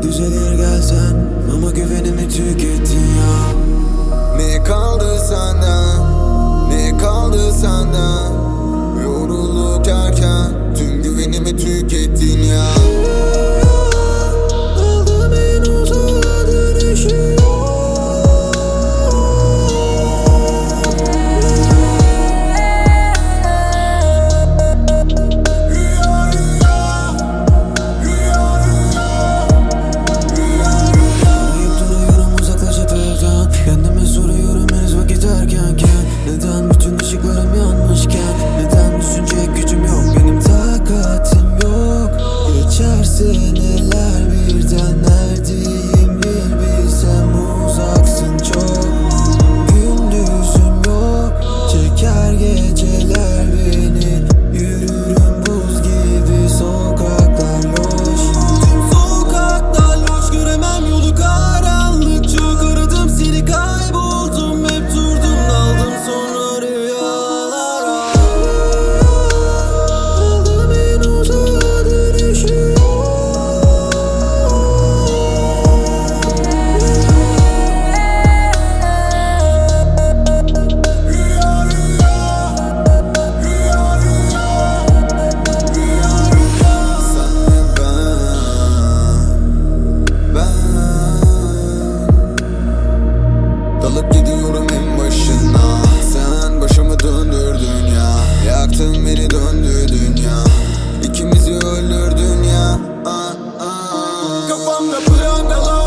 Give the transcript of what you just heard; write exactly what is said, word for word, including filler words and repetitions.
düzelir gelsen, ama güvenimi tükettin ya. Ne kaldı senden, ne kaldı senden? Yorulup derken tüm güvenimi tükettin ya. Aldım en uzağa dönüşü. Kendime soruyorum henüz vakit erkenken, neden bütün ışıklarım yanmışken? Neden düşünecek gücüm yok, benim takatim yok. Geçer seneler birden, neredeyim bir bilsem. Uzaksın çok, gündüzüm yok. Çeker geceler beni, yürürüm buz gibi sokaklar loş. Tüm sokaklar loş, göremem yolu karanlık. Çok aradım seni, kayboldum, hep durdum daldım sonra rüyalara. Aldım en uzağa dönüşü. Rüya rüya, rüya rüya, rüya rüya. Sen ve ben, ben dalıp gidiyorum en başına. Sen başımı döndürdün ya, yaktın beni, döndü dünya. İkimizi öldürdün ya. Ah, ah. Kafamda planlar